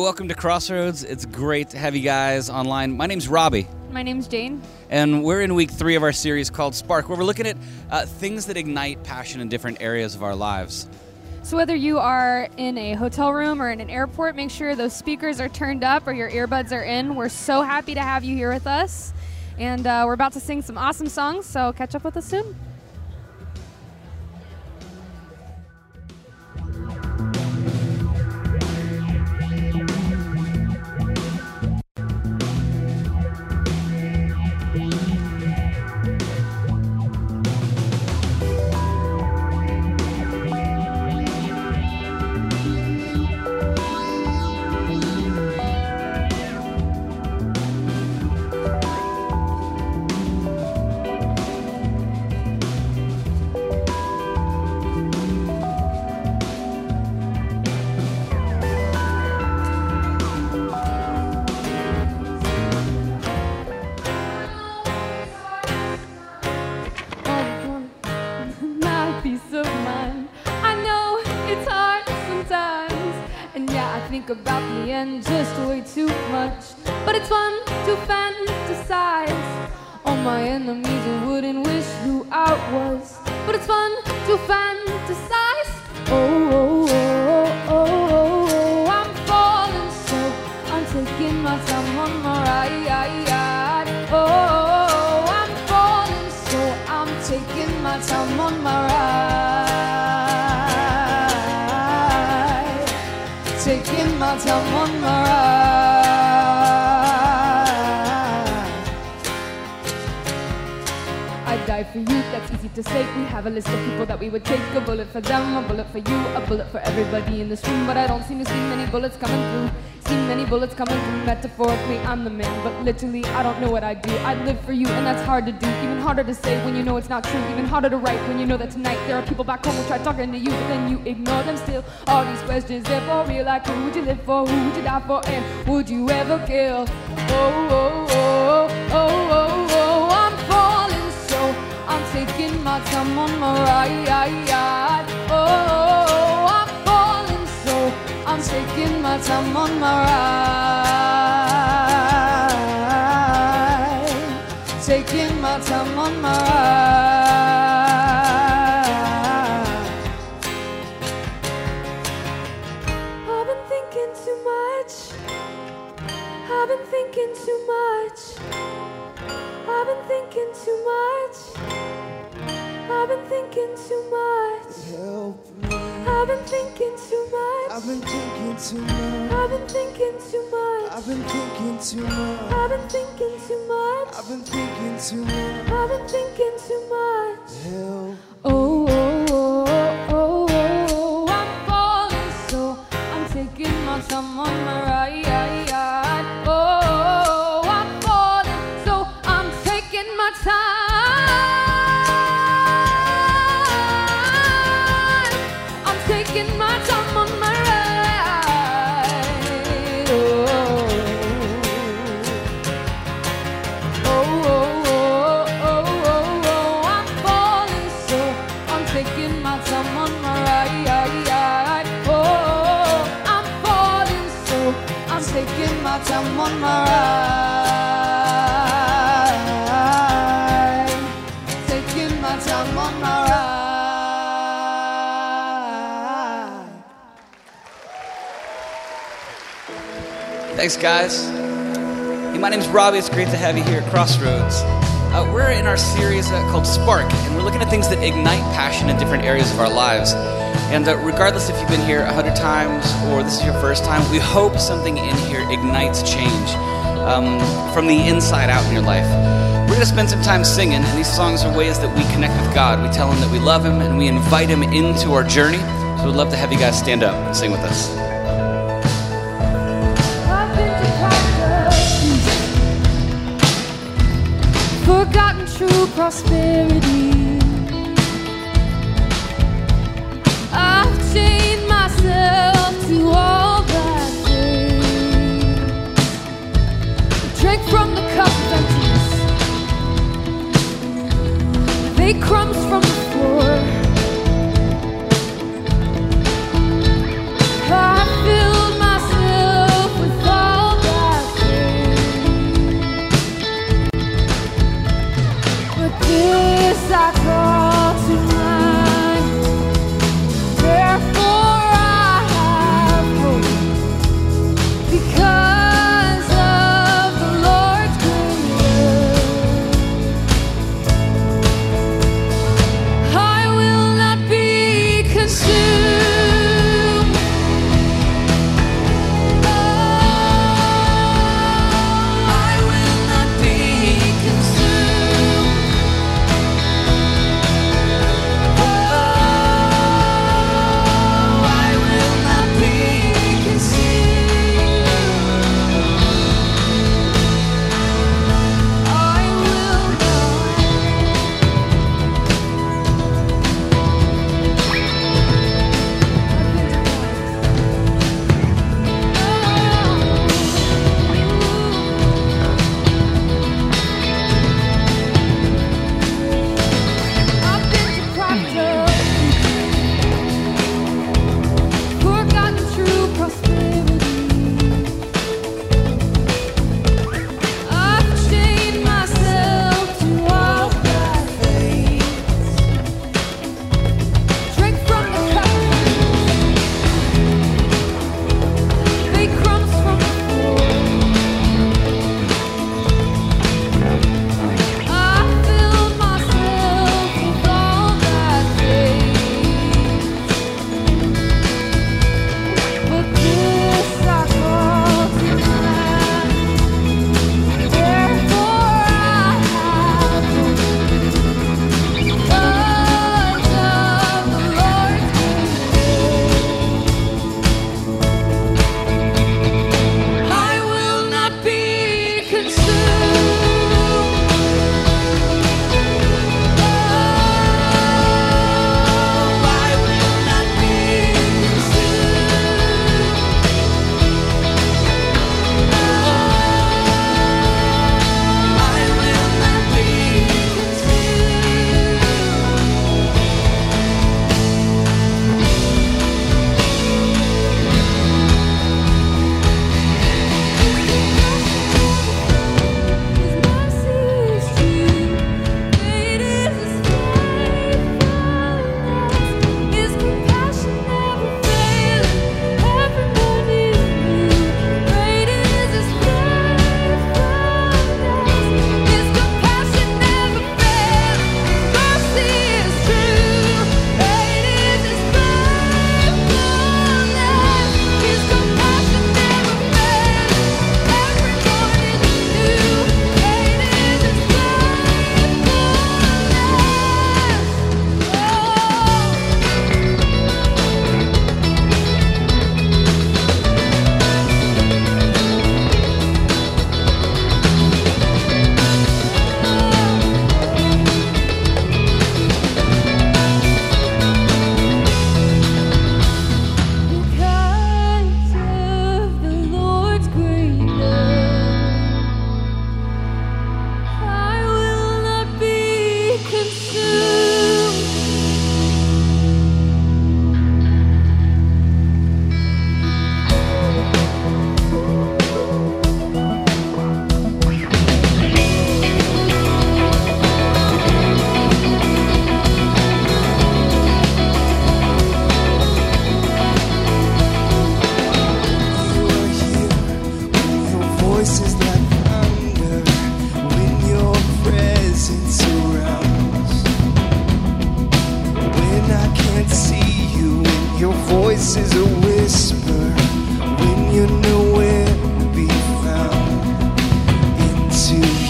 welcome to Crossroads. It's great to have you guys online. My name's Robbie. My name's Jane. And we're in week 3 of our series called Spark, where we're looking at things that ignite passion in different areas of our lives. So whether you are in a hotel room or in an airport, make sure those speakers are turned up or your earbuds are in. We're so happy to have you here with us. And we're about to sing some awesome songs, so catch up with us soon. Think about the end just way too much, but it's fun to fantasize. All my enemies wouldn't wish who I was, but it's fun to fantasize. Oh, oh, oh, oh, oh, I'm falling so I'm taking my time on my ride. Oh, I'm falling so I'm taking my time on my ride. Taking my time on my ride. I'd die for you, that's easy to say. We have a list of people that we would take. A bullet for them, a bullet for you, a bullet for everybody in this room. But I don't seem to see many bullets coming through. See many bullets coming through. Metaphorically, I'm the man, but literally, I don't know what I do. I live for you, and that's hard to do. Even harder to say when you know it's not true. Even harder to write when you know that tonight there are people back home who try talking to you, but then you ignore them still. All these questions, they're for real. Like, who would you live for? Who would you die for? And would you ever kill? Oh, oh, oh, oh, oh, oh, I'm falling so I'm taking my time on my ride. Oh, I'm falling so I'm taking my time on my ride. Taking my time on my ride. I've been thinking too much. I've been thinking too much. I've been thinking too much. I've been thinking too much. Help me. I've been thinking too much. I've been thinking too much. I've been thinking too much. I've been thinking too much. I've been thinking too much. I've been thinking too much. I've been thinking too much. Help. Oh, oh, oh, oh, oh, I'm falling so I'm taking my time on my ride. Oh, I'm falling so I'm taking my time. I'm taking my time on my ride. Oh, oh, oh, oh, oh, oh, I'm falling so I'm taking my time on my ride. Oh, I'm falling so I'm taking my time on my ride. Taking my time on my ride. Thanks, guys. Hey, my name's Robbie. It's great to have you here at Crossroads. We're in our series called Spark, and we're looking at things that ignite passion in different areas of our lives. And regardless if you've been here 100 times or this is your first time, we hope something in here ignites change from the inside out in your life. We're going to spend some time singing, and these songs are ways that we connect with God. We tell Him that we love Him, and we invite Him into our journey. So we'd love to have you guys stand up and sing with us. I've been deprived, forgotten true prosperity. I've chained myself to all that day. Drank from the cup of emptiness. They crumbs from the floor. I filled myself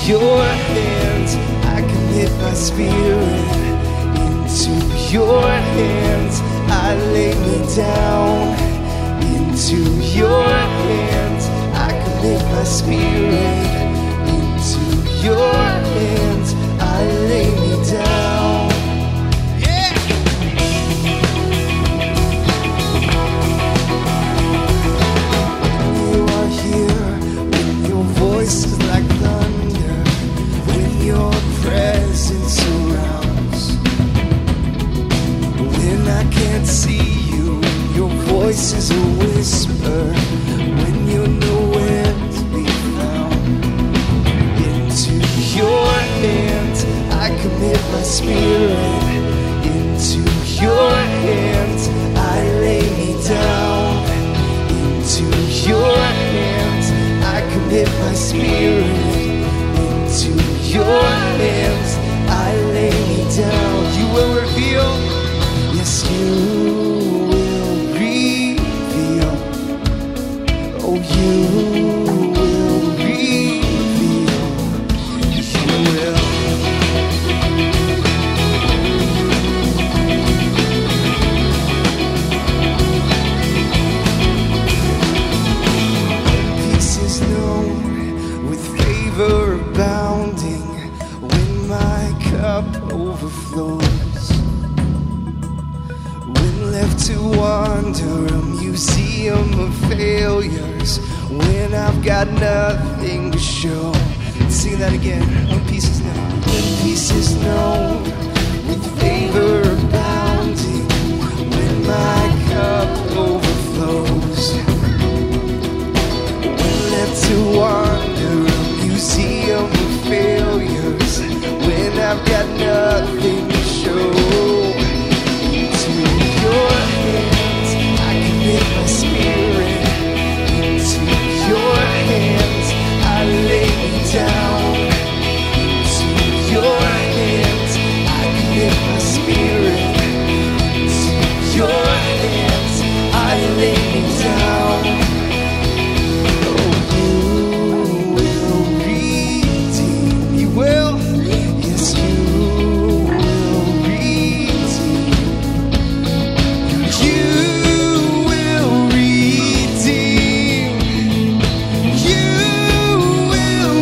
your hands I commit my spirit. Into your hands I lay me down. Into your hands I commit my spirit. Into your hands I lay me down. Yeah! When you are here, when your voice is like thunder, when your presence surrounds, when I can't see you, your voice is a whisper, when you're nowhere to be found. Into your hands I commit my spirit. Into your hands I lay me down. Into your hands I commit my spirit. Into your hands I lay me down. You will reveal, yes you will reveal. Oh, you will reveal. You will. Peace is known with favor abounding when my cup overflows. When left to wander, a museum of failures. When I've got nothing to show. Sing that again. When peace is known. When peace is known with favor abounding. When my cup overflows. When left to wander, a museum of failures. When I've got nothing to show. Into your hands I commit my spirit. Into your hands I lay me down. Into your hands I commit my spirit. Into your hands I lay me down. Oh, you will redeem. You will. Yes, you will redeem. You will redeem. You will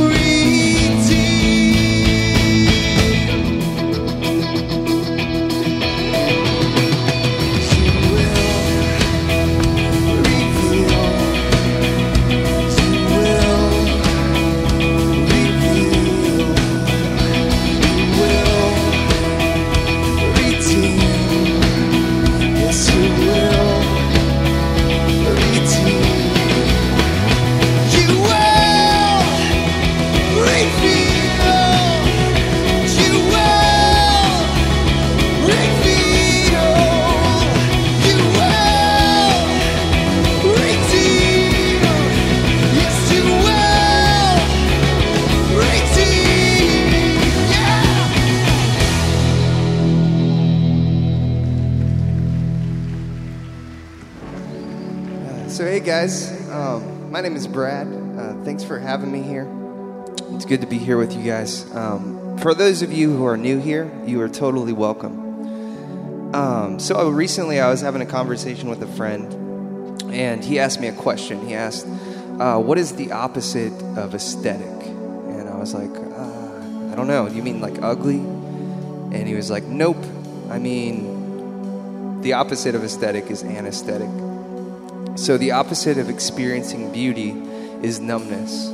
So hey guys, my name is Brad. Thanks for having me here. It's good to be here with you guys. For those of you who are new here, you are totally welcome. So recently I was having a conversation with a friend, and he asked me a question. He asked, what is the opposite of aesthetic? And I was like, I don't know. Do you mean like ugly? And he was like, nope. I mean, the opposite of aesthetic is anesthetic. So the opposite of experiencing beauty is numbness.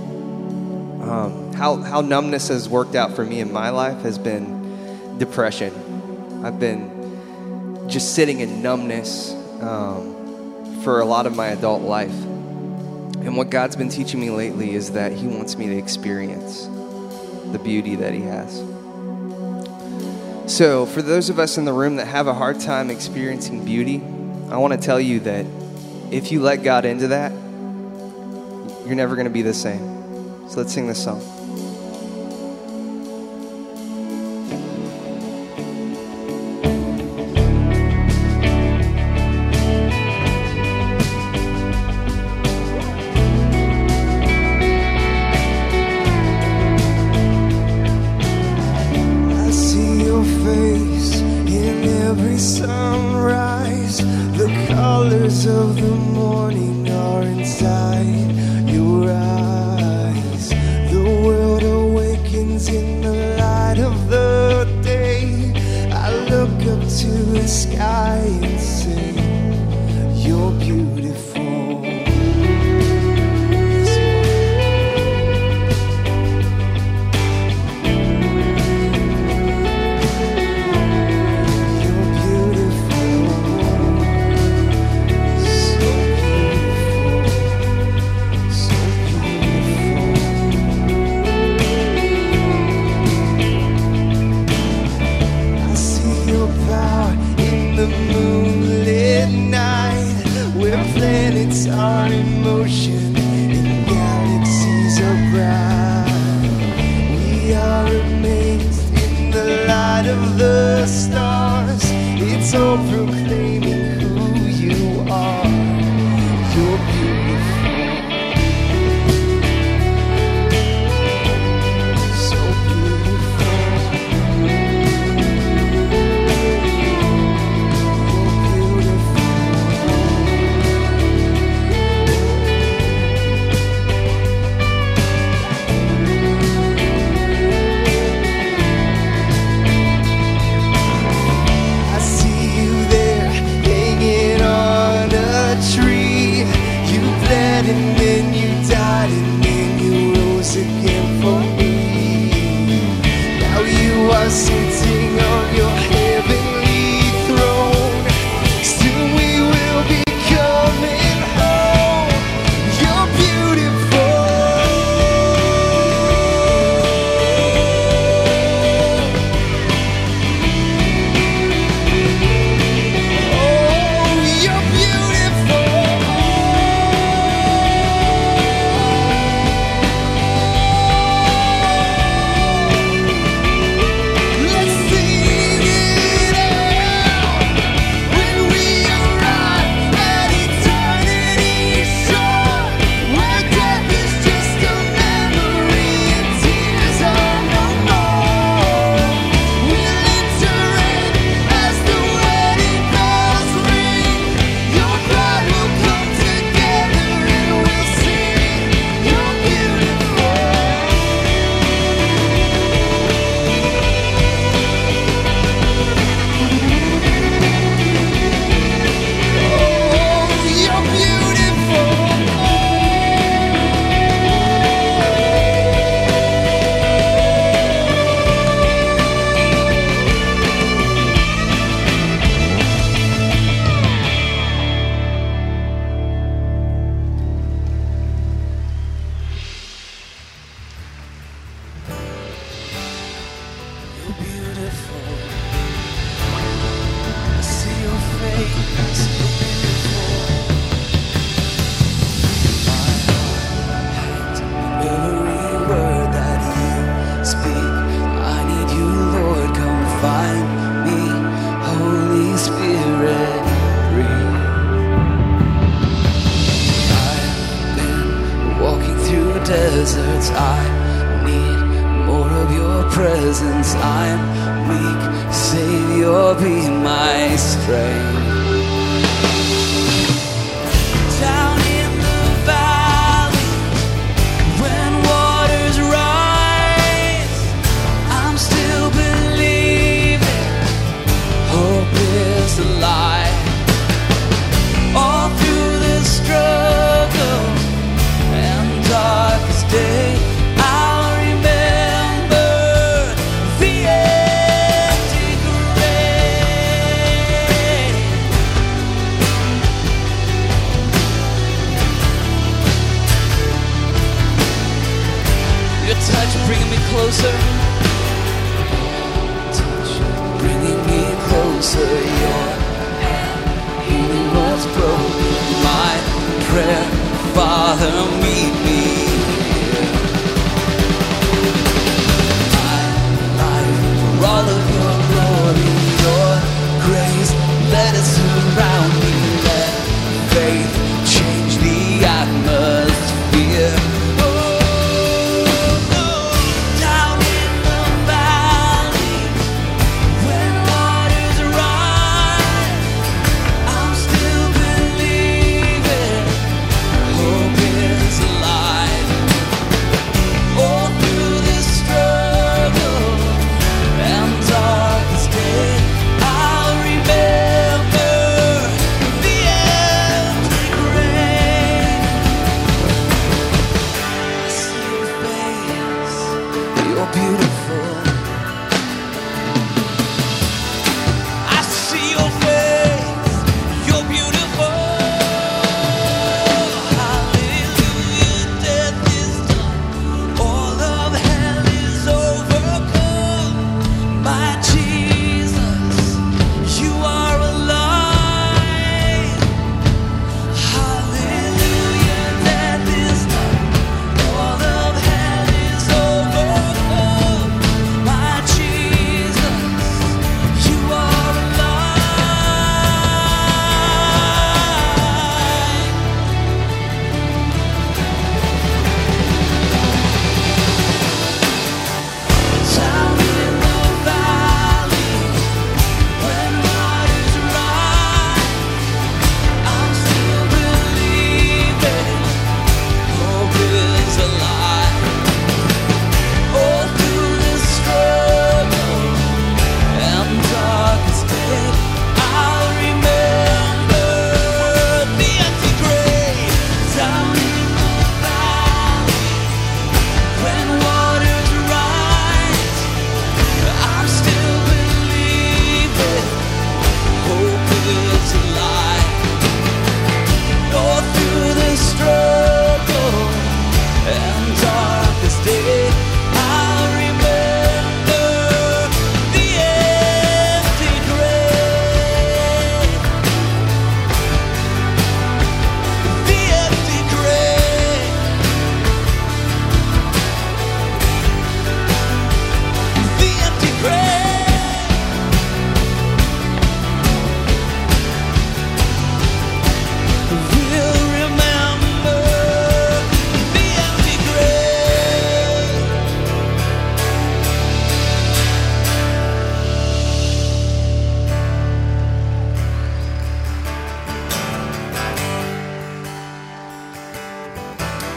How numbness has worked out for me in my life has been depression. I've been just sitting in numbness for a lot of my adult life. And what God's been teaching me lately is that He wants me to experience the beauty that He has. So for those of us in the room that have a hard time experiencing beauty, I want to tell you that if you let God into that, you're never going to be the same. So let's sing this song. the stars. It's all proclaiming who you are. You're beautiful, so beautiful. You're I see you there hanging on a tree. You bled and then you died and then you rose again for me. Now you are sitting on your heavenly throne. Soon we will be coming home. You're beautiful. You're beautiful. Let's sing it out when we arrive at eternity's shore, where death is just a memory and tears are no more. We'll enter in as the wedding bells ring. Your bride will come together and we'll sing. You're beautiful. You're beautiful. You're beautiful. I see your face. You're beautiful. My heart hangs on every word that you speak. I need you, Lord. Come find me. Holy Spirit, breathe. I've been walking through deserts. I need more of your presence. I'm weak. Savior, be my strength. Down in the valley, when waters rise, I'm still believing. Hope is alive. All through the struggle and darkest day, I'll remember the empty grave. Your touch bringing me closer. Touch bringing me closer. Your hand healing what's broken. My prayer, Father, meet me here. My life for all of your glory, your grace, let it surround me. Let faith change the atmosphere. Down in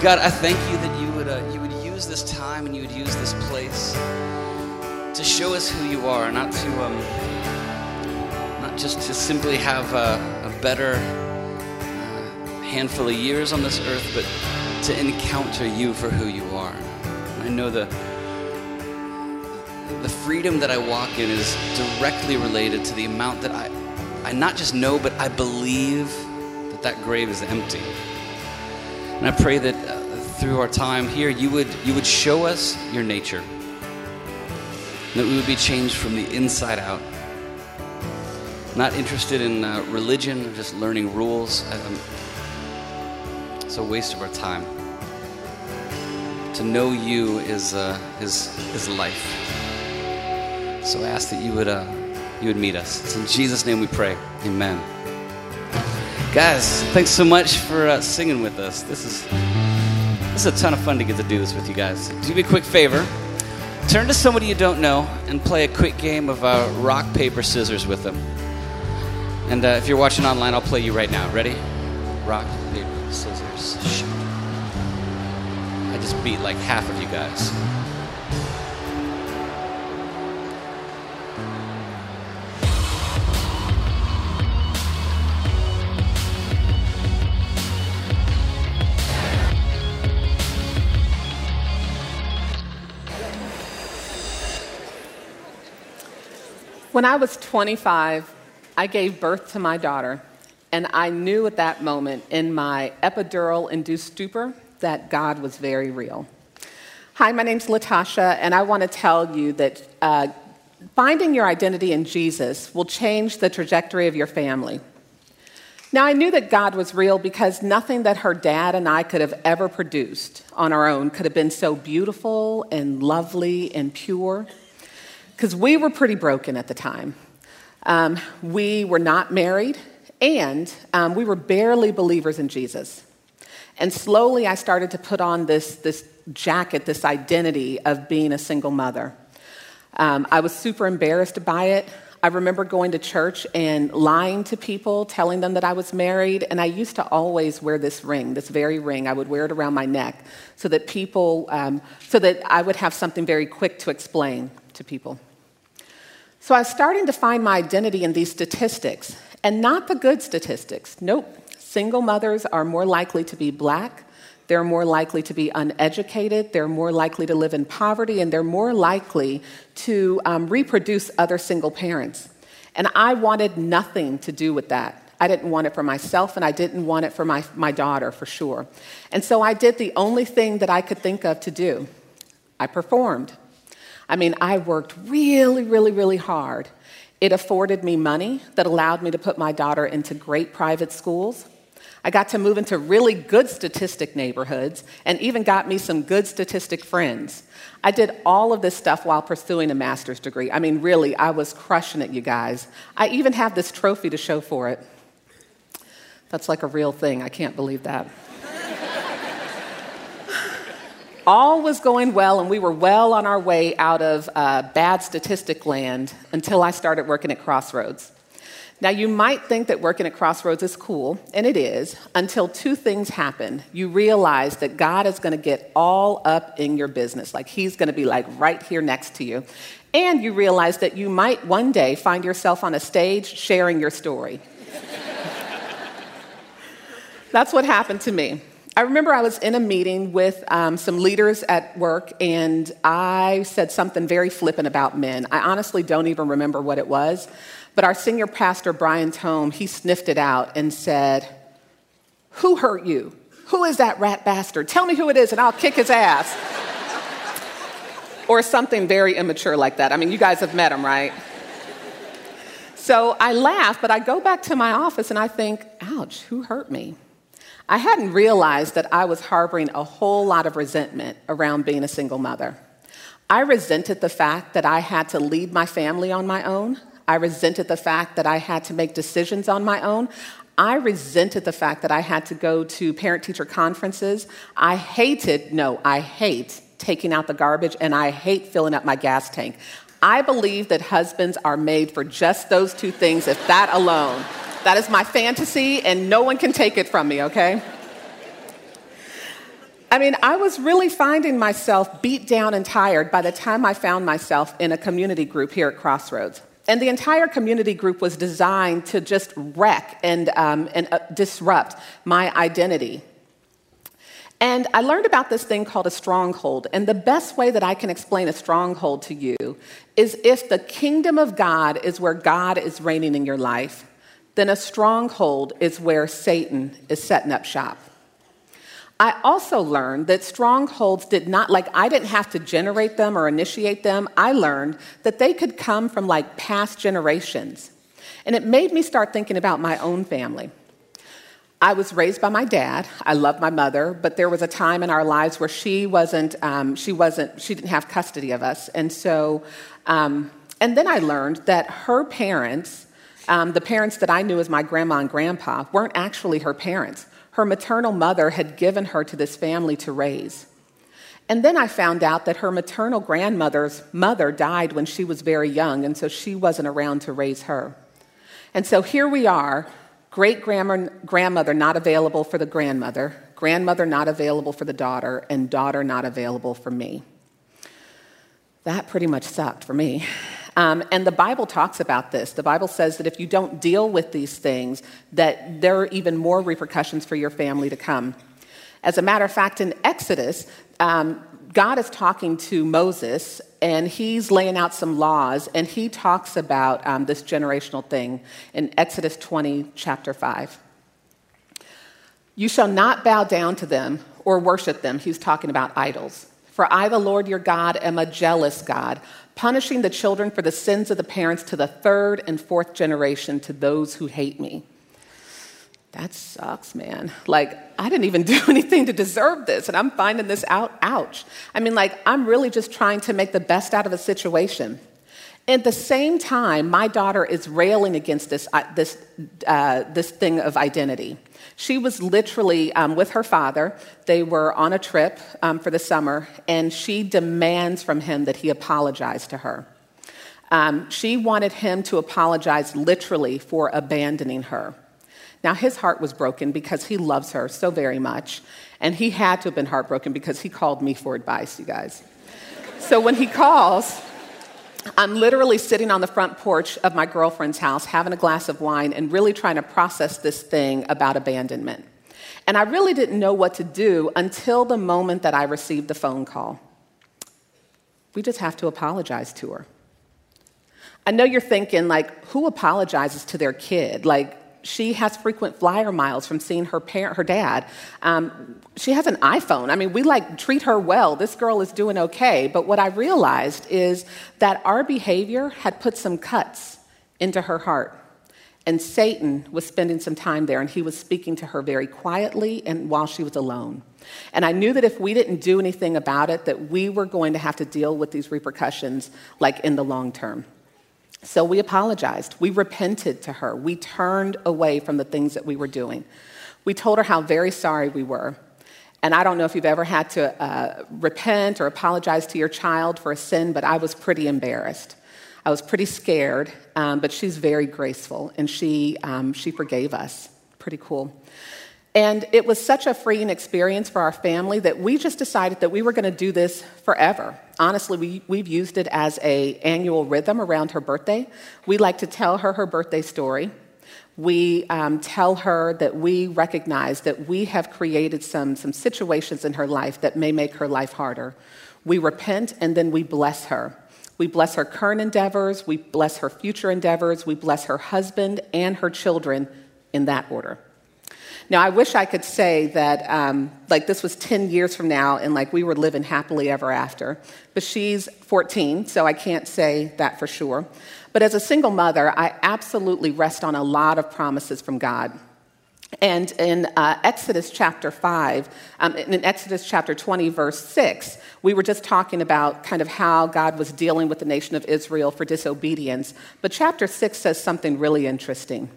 God, I thank you that you would use this time and you would use this place to show us who you are, not just to simply have a better handful of years on this earth, but to encounter you for who you are. And I know the freedom that I walk in is directly related to the amount that I not just know, but I believe that grave is empty. And I pray that through our time here, you would show us your nature, that we would be changed from the inside out. Not interested in religion or just learning rules. It's a waste of our time. To know you is life. So I ask that you would meet us. It's in Jesus' name we pray. Amen. Guys, thanks so much for singing with us. This is a ton of fun to get to do this with you guys. Do me a quick favor. Turn to somebody you don't know and play a quick game of rock, paper, scissors with them. And if you're watching online, I'll play you right now. Ready? Rock, paper, scissors, shoot. I just beat like half of you guys. When I was 25, I gave birth to my daughter, and I knew at that moment in my epidural-induced stupor that God was very real. Hi, my name's Latasha, and I want to tell you that finding your identity in Jesus will change the trajectory of your family. Now, I knew that God was real because nothing that her dad and I could have ever produced on our own could have been so beautiful and lovely and pure, because we were pretty broken at the time. We were not married, and we were barely believers in Jesus. And slowly I started to put on this jacket, this identity of being a single mother. I was super embarrassed by it. I remember going to church and lying to people, telling them that I was married, and I used to always wear this ring, this very ring. I would wear it around my neck so that so that I would have something very quick to explain to people. So I was starting to find my identity in these statistics, and not the good statistics. Nope. Single mothers are more likely to be black, they're more likely to be uneducated, they're more likely to live in poverty, and they're more likely to reproduce other single parents. And I wanted nothing to do with that. I didn't want it for myself, and I didn't want it for my daughter, for sure. And so I did the only thing that I could think of to do. I performed. I mean, I worked really, really, really hard. It afforded me money that allowed me to put my daughter into great private schools. I got to move into really good statistic neighborhoods and even got me some good statistic friends. I did all of this stuff while pursuing a master's degree. I mean, really, I was crushing it, you guys. I even have this trophy to show for it. That's like a real thing. I can't believe that. All was going well, and we were well on our way out of bad statistic land until I started working at Crossroads. Now, you might think that working at Crossroads is cool, and it is, until two things happen. You realize that God is going to get all up in your business, like he's going to be like right here next to you. And you realize that you might one day find yourself on a stage sharing your story. That's what happened to me. I remember I was in a meeting with some leaders at work, and I said something very flippant about men. I honestly don't even remember what it was, but our senior pastor, Brian Tome, he sniffed it out and said, "Who hurt you? Who is that rat bastard? Tell me who it is, and I'll kick his ass." Or something very immature like that. I mean, you guys have met him, right? So I laugh, but I go back to my office, and I think, ouch, who hurt me? I hadn't realized that I was harboring a whole lot of resentment around being a single mother. I resented the fact that I had to lead my family on my own. I resented the fact that I had to make decisions on my own. I resented the fact that I had to go to parent-teacher conferences. I hate taking out the garbage, and I hate filling up my gas tank. I believe that husbands are made for just those two things, if that alone. That is my fantasy, and no one can take it from me, okay? I mean, I was really finding myself beat down and tired by the time I found myself in a community group here at Crossroads. And the entire community group was designed to just wreck and disrupt my identity. And I learned about this thing called a stronghold. And the best way that I can explain a stronghold to you is if the kingdom of God is where God is reigning in your life, then a stronghold is where Satan is setting up shop. I also learned that strongholds I didn't have to generate them or initiate them. I learned that they could come from past generations. And it made me start thinking about my own family. I was raised by my dad. I love my mother, but there was a time in our lives where she didn't have custody of us. And so, and then I learned that her parents, the parents that I knew as my grandma and grandpa, weren't actually her parents. Her maternal mother had given her to this family to raise. And then I found out that her maternal grandmother's mother died when she was very young, and so she wasn't around to raise her. And so here we are, great-grandmother not available for the grandmother not available for the daughter, and daughter not available for me. That pretty much sucked for me. And the Bible talks about this. The Bible says that if you don't deal with these things, that there are even more repercussions for your family to come. As a matter of fact, in Exodus, God is talking to Moses, and he's laying out some laws, and he talks about this generational thing in Exodus 20, chapter 5. You shall not bow down to them or worship them. He's talking about idols. For I, the Lord your God, am a jealous God, punishing the children for the sins of the parents to the third and fourth generation to those who hate me. That sucks, man. I didn't even do anything to deserve this, and I'm finding this out. Ouch. I mean, I'm really just trying to make the best out of a situation. At the same time, my daughter is railing against this thing of identity. She was literally with her father. They were on a trip for the summer, and she demands from him that he apologize to her. She wanted him to apologize literally for abandoning her. Now, his heart was broken because he loves her so very much, and he had to have been heartbroken because he called me for advice, you guys. So when he calls, I'm literally sitting on the front porch of my girlfriend's house, having a glass of wine, and really trying to process this thing about abandonment. And I really didn't know what to do until the moment that I received the phone call. We just have to apologize to her. I know you're thinking, who apologizes to their kid? She has frequent flyer miles from seeing her dad. She has an iPhone. I mean, we treat her well. This girl is doing okay. But what I realized is that our behavior had put some cuts into her heart. And Satan was spending some time there, and he was speaking to her very quietly and while she was alone. And I knew that if we didn't do anything about it, that we were going to have to deal with these repercussions in the long term. So we apologized. We repented to her. We turned away from the things that we were doing. We told her how very sorry we were. And I don't know if you've ever had to repent or apologize to your child for a sin, but I was pretty embarrassed. I was pretty scared, but she's very graceful, and she forgave us. Pretty cool. And it was such a freeing experience for our family that we just decided that we were going to do this forever. Honestly, we've used it as an annual rhythm around her birthday. We like to tell her birthday story. We tell her that we recognize that we have created some situations in her life that may make her life harder. We repent, and then we bless her. We bless her current endeavors. We bless her future endeavors. We bless her husband and her children in that order. Now, I wish I could say that, this was 10 years from now and, we were living happily ever after. But she's 14, so I can't say that for sure. But as a single mother, I absolutely rest on a lot of promises from God. And in Exodus chapter 5, in Exodus chapter 20, verse 6, we were just talking about kind of how God was dealing with the nation of Israel for disobedience. But chapter 6 says something really interesting.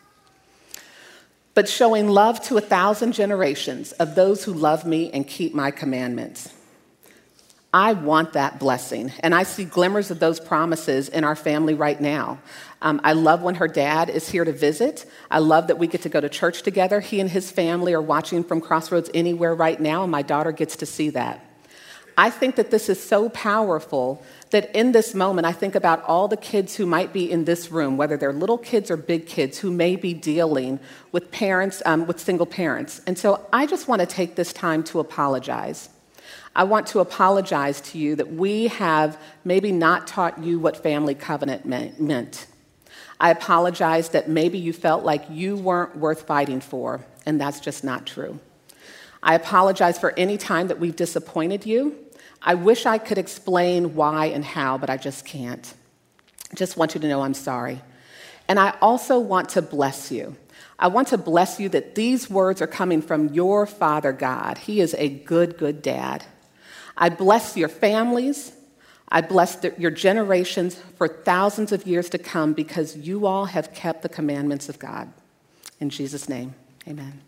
But showing love to 1,000 generations of those who love me and keep my commandments. I want that blessing, and I see glimmers of those promises in our family right now. I love when her dad is here to visit. I love that we get to go to church together. He and his family are watching from Crossroads Anywhere right now, and my daughter gets to see that. I think that this is so powerful that in this moment, I think about all the kids who might be in this room, whether they're little kids or big kids, who may be dealing with parents, with single parents. And so I just want to take this time to apologize. I want to apologize to you that we have maybe not taught you what family covenant meant. I apologize that maybe you felt like you weren't worth fighting for, and that's just not true. I apologize for any time that we've disappointed you. I wish I could explain why and how, but I just can't. I just want you to know I'm sorry. And I also want to bless you. I want to bless you that these words are coming from your Father God. He is a good, good dad. I bless your families. I bless your generations for thousands of years to come because you all have kept the commandments of God. In Jesus' name, amen.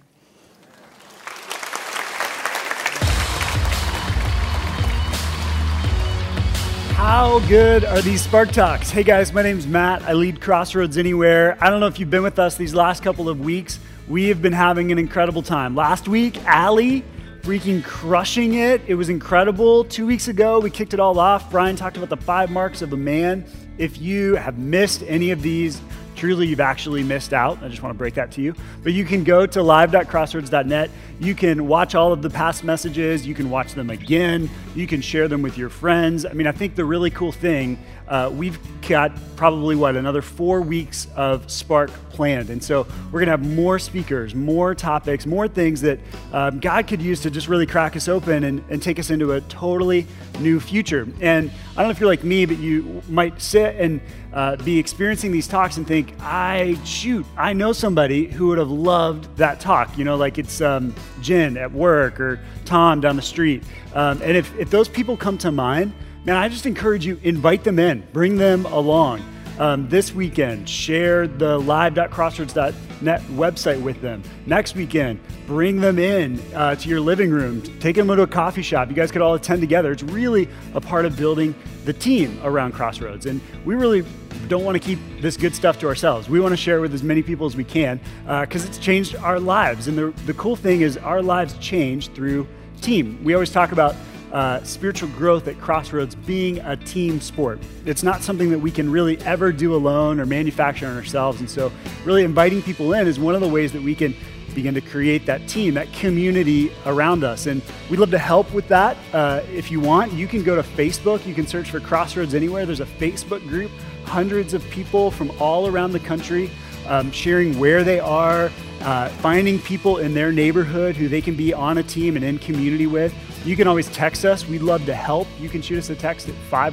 How good are these Spark Talks? Hey guys, my name's Matt. I lead Crossroads Anywhere. I don't know if you've been with us these last couple of weeks. We have been having an incredible time. Last week, Allie freaking crushing it. It was incredible. 2 weeks ago, we kicked it all off. Brian talked about the 5 marks of a man. If you have missed any of these, truly you've actually missed out. I just want to break that to you. But you can go to live.crossroads.net. You can watch all of the past messages. You can watch them again. You can share them with your friends. I mean, I think the really cool thing, we've got probably, another 4 weeks of Spark planned. And so we're going to have more speakers, more topics, more things that God could use to just really crack us open and take us into a totally new future. And I don't know if you're like me, but you might sit and be experiencing these talks and think, I know somebody who would have loved that talk. You know, like it's Jen at work or Tom down the street. And if those people come to mind, man, I just encourage you, invite them in, bring them along. This weekend, share the live.crossroads.net website with them. Next weekend, bring them in to your living room, take them to a coffee shop. You guys could all attend together. It's really a part of building the team around Crossroads. And we really don't want to keep this good stuff to ourselves. We want to share it with as many people as we can because it's changed our lives. And the cool thing is our lives change through team. We always talk about spiritual growth at Crossroads being a team sport. It's not something that we can really ever do alone or manufacture on ourselves. And so really inviting people in is one of the ways that we can begin to create that team, that community around us. And we'd love to help with that. If you want, you can go to Facebook. You can search for Crossroads Anywhere. There's a Facebook group, hundreds of people from all around the country sharing where they are, finding people in their neighborhood who they can be on a team and in community with. You can always text us. We'd love to help. You can shoot us a text at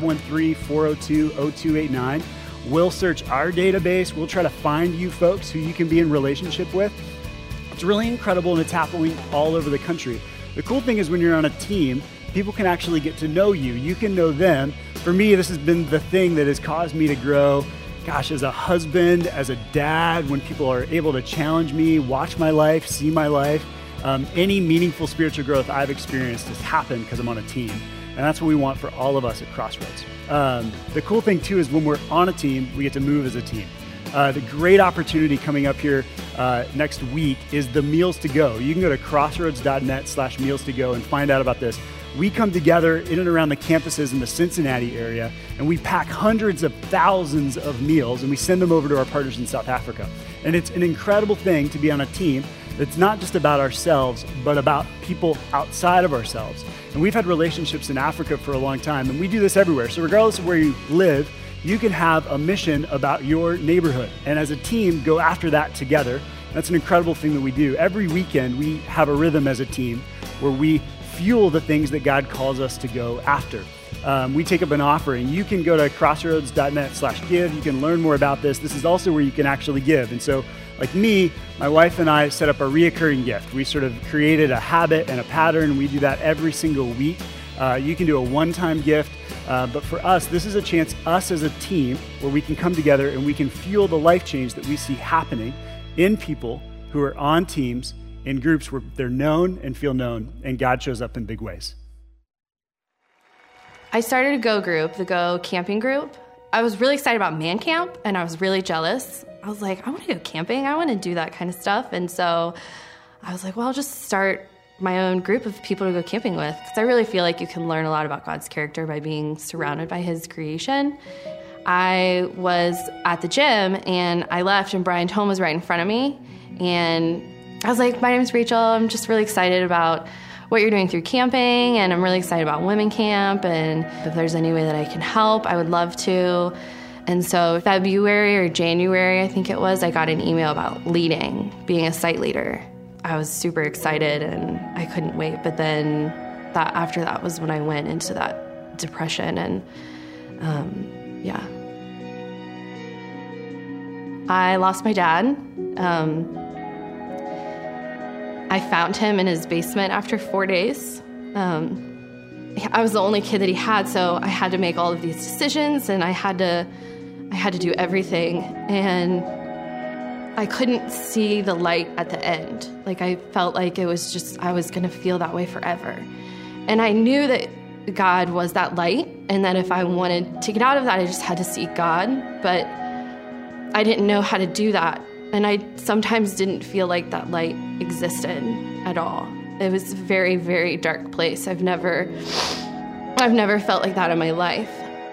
513-402-0289. We'll search our database. We'll try to find you folks who you can be in relationship with. It's really incredible, and it's happening all over the country. The cool thing is when you're on a team, people can actually get to know you. You can know them. For me, this has been the thing that has caused me to grow, as a husband, as a dad, when people are able to challenge me, watch my life, see my life. Any meaningful spiritual growth I've experienced has happened because I'm on a team. And that's what we want for all of us at Crossroads. The cool thing too is when we're on a team, we get to move as a team. The great opportunity coming up here next week is the Meals to Go. You can go to crossroads.net/meals to go and find out about this. We come together in and around the campuses in the Cincinnati area, and we pack hundreds of thousands of meals, and we send them over to our partners in South Africa. And it's an incredible thing to be on a team that's not just about ourselves, but about people outside of ourselves. And we've had relationships in Africa for a long time, and we do this everywhere. So regardless of where you live, you can have a mission about your neighborhood. And as a team, go after that together. That's an incredible thing that we do. Every weekend, we have a rhythm as a team where we fuel the things that God calls us to go after. We take up an offering. You can go to crossroads.net/give. You can learn more about this. This is also where you can actually give. And so, like me, my wife and I set up a reoccurring gift. We sort of created a habit and a pattern. We do that every single week. You can do a one-time gift. But for us, this is a chance, us as a team, where we can come together and we can fuel the life change that we see happening in people who are on teams, in groups where they're known and feel known, and God shows up in big ways. I started a Go group, the Go camping group. I was really excited about Man Camp, and I was really jealous. I was like, I want to go camping. I want to do that kind of stuff. And so I was like, well, I'll just start my own group of people to go camping with, because I really feel like you can learn a lot about God's character by being surrounded by his creation. I was at the gym, and I left, and Brian Tome was right in front of me. And I was like, my name is Rachel. I'm just really excited about what you're doing through camping, and I'm really excited about Women Camp, and if there's any way that I can help, I would love to. And so February or January, I think it was, I got an email about leading, being a site leader. I was super excited, and I couldn't wait. But then after that was when I went into that depression, and I lost my dad. I found him in his basement after 4 days. I was the only kid that he had, so I had to make all of these decisions, and I had to do everything, and I couldn't see the light at the end. Like, I felt like it was just, I was going to feel that way forever. And I knew that God was that light, and that if I wanted to get out of that, I just had to seek God. But I didn't know how to do that. And I sometimes didn't feel like that light existed at all. It was a very, very dark place. I've never felt like that in my life.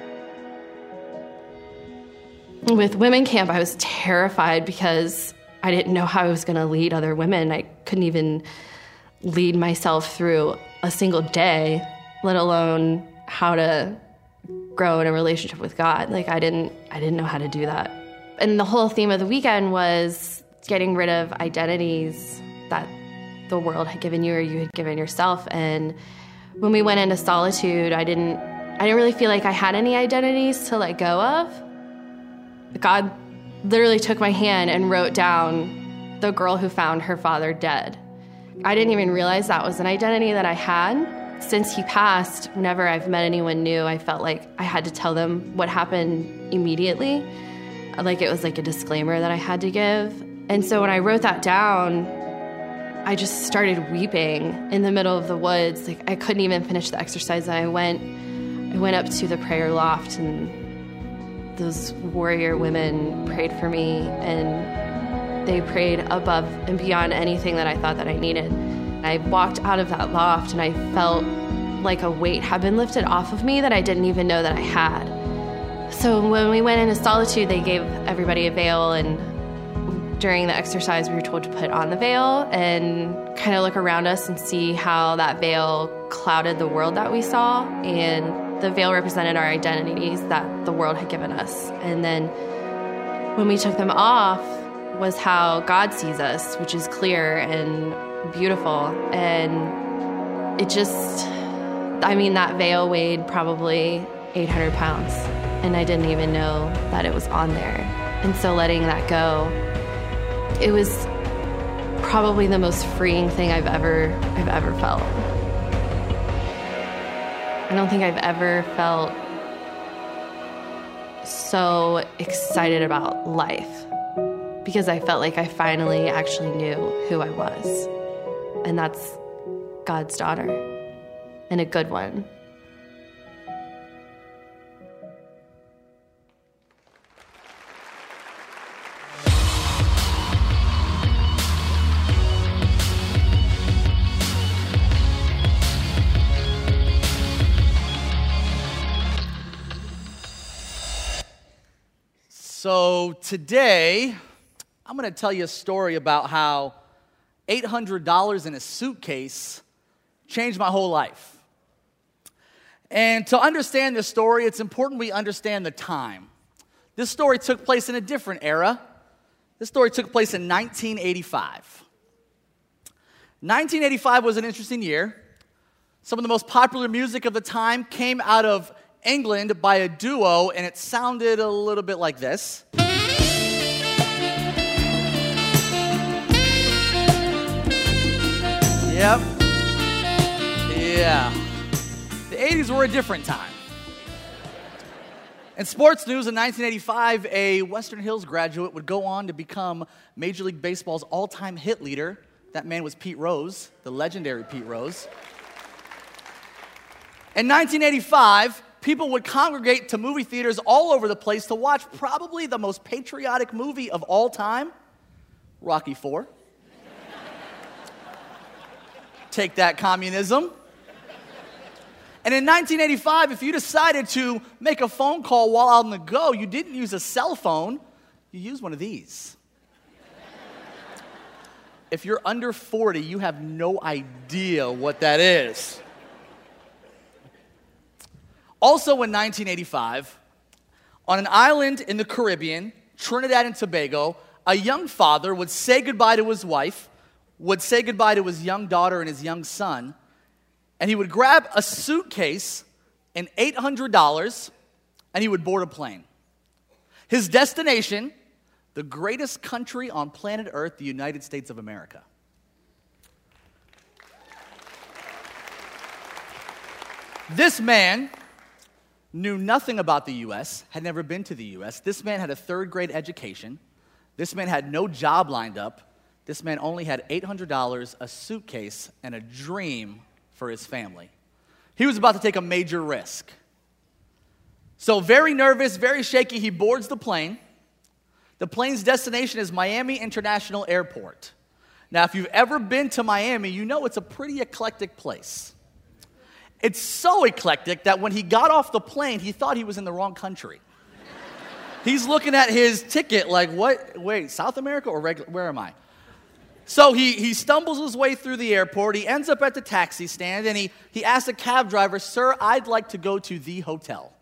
With Women Camp, I was terrified because I didn't know how I was going to lead other women. I couldn't even lead myself through a single day, let alone how to grow in a relationship with God. Like, I didn't know how to do that. And the whole theme of the weekend was getting rid of identities that the world had given you or you had given yourself. And when we went into solitude, I didn't really feel like I had any identities to let go of. God literally took my hand and wrote down the girl who found her father dead. I didn't even realize that was an identity that I had. Since he passed, whenever I've met anyone new, I felt like I had to tell them what happened immediately. Like it was like a disclaimer that I had to give. And so when I wrote that down, I just started weeping in the middle of the woods. Like, I couldn't even finish the exercise. And I went up to the prayer loft, and those warrior women prayed for me, and they prayed above and beyond anything that I thought that I needed. I walked out of that loft, and I felt like a weight had been lifted off of me that I didn't even know that I had. So when we went into solitude, they gave everybody a veil, and during the exercise, we were told to put on the veil and kind of look around us and see how that veil clouded the world that we saw. And the veil represented our identities that the world had given us. And then when we took them off was how God sees us, which is clear and beautiful. And it just, I mean, that veil weighed probably 800 pounds. And I didn't even know that it was on there. And so letting that go, it was probably the most freeing thing I've ever felt. I don't think I've ever felt so excited about life, because I felt like I finally actually knew who I was. And that's God's daughter, and a good one. So today, I'm going to tell you a story about how $800 in a suitcase changed my whole life. And to understand this story, it's important we understand the time. This story took place in a different era. This story took place in 1985. 1985 was an interesting year. Some of the most popular music of the time came out of England by a duo, and it sounded a little bit like this. Yep. Yeah. The 80s were a different time. In sports news in 1985, a Western Hills graduate would go on to become Major League Baseball's all-time hit leader. That man was Pete Rose, the legendary Pete Rose. In 1985, people would congregate to movie theaters all over the place to watch probably the most patriotic movie of all time, Rocky IV. Take that, communism. And in 1985, if you decided to make a phone call while on the go, you didn't use a cell phone, you used one of these. If you're under 40, you have no idea what that is. Also in 1985, on an island in the Caribbean, Trinidad and Tobago, a young father would say goodbye to his wife, would say goodbye to his young daughter and his young son, and he would grab a suitcase and $800, and he would board a plane. His destination, the greatest country on planet Earth, the United States of America. This man knew nothing about the U.S., had never been to the U.S. This man had a third-grade education. This man had no job lined up. This man only had $800, a suitcase, and a dream for his family. He was about to take a major risk. So very nervous, very shaky, he boards the plane. The plane's destination is Miami International Airport. Now, if you've ever been to Miami, you know it's a pretty eclectic place. It's so eclectic that when he got off the plane, he thought he was in the wrong country. He's looking at his ticket like, what? Wait, South America or where am I? So he stumbles his way through the airport. He ends up at the taxi stand, and he asks the cab driver, "Sir, I'd like to go to the hotel."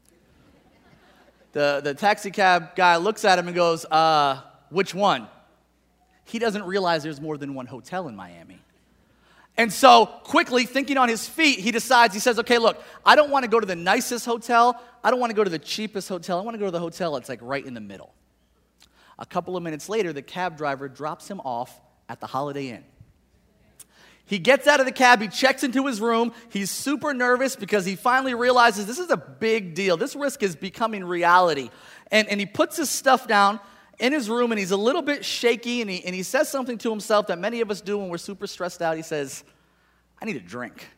The taxi cab guy looks at him and goes, which one? He doesn't realize there's more than one hotel in Miami. And so, quickly, thinking on his feet, he says, okay, look, I don't want to go to the nicest hotel. I don't want to go to the cheapest hotel. I want to go to the hotel that's like right in the middle. A couple of minutes later, the cab driver drops him off at the Holiday Inn. He gets out of the cab, he checks into his room, he's super nervous because he finally realizes this is a big deal. This risk is becoming reality. And he puts his stuff down in his room, and he's a little bit shaky, and he says something to himself that many of us do when we're super stressed out. He says, I need a drink.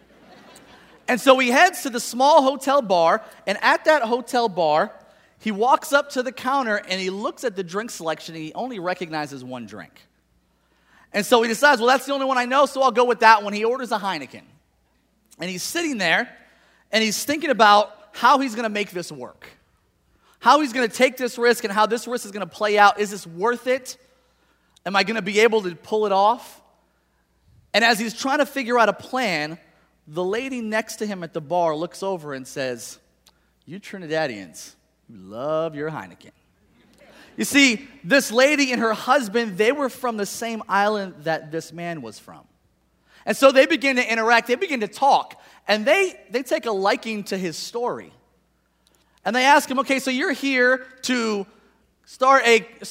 And so he heads to the small hotel bar, and at that hotel bar, he walks up to the counter, and he looks at the drink selection, and he only recognizes one drink. And so he decides, well, that's the only one I know, so I'll go with that one. He orders a Heineken. And he's sitting there, and he's thinking about how he's going to make this work. How he's going to take this risk and how this risk is going to play out. Is this worth it? Am I going to be able to pull it off? And as he's trying to figure out a plan, the lady next to him at the bar looks over and says, you Trinidadians, you love your Heineken. You see, this lady and her husband, they were from the same island that this man was from. And so they begin to interact, they begin to talk, and they take a liking to his story. And they ask him, okay, so you're here to start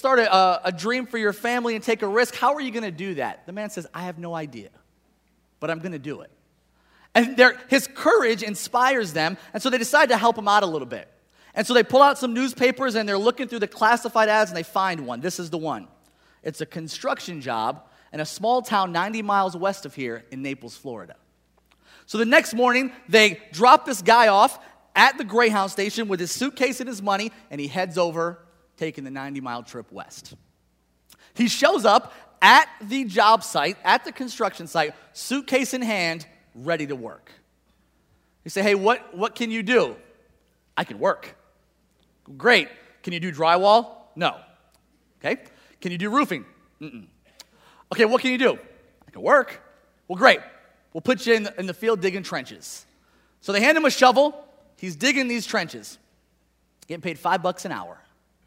a dream for your family and take a risk. How are you going to do that? The man says, I have no idea, but I'm going to do it. And his courage inspires them, and so they decide to help him out a little bit. And so they pull out some newspapers, and they're looking through the classified ads, and they find one. This is the one. It's a construction job in a small town 90 miles west of here in Naples, Florida. So the next morning, they drop this guy off at the Greyhound station with his suitcase and his money, and he heads over, taking the 90-mile trip west. He shows up at the job site, at the construction site, suitcase in hand, ready to work. You say, hey, what can you do? I can work. Great. Can you do drywall? No. Okay. Can you do roofing? Mm-mm. Okay, what can you do? I can work. Well, great. We'll put you in the field digging trenches. So they hand him a shovel. He's digging these trenches. Getting paid $5 an hour.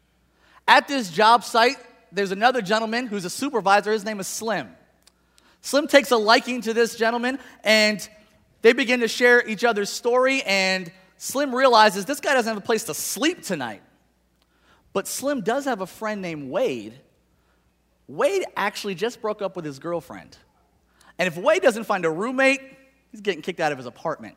At this job site, there's another gentleman who's a supervisor. His name is Slim. Slim takes a liking to this gentleman, and they begin to share each other's story, and Slim realizes this guy doesn't have a place to sleep tonight. But Slim does have a friend named Wade. Wade actually just broke up with his girlfriend. And if Wade doesn't find a roommate, he's getting kicked out of his apartment.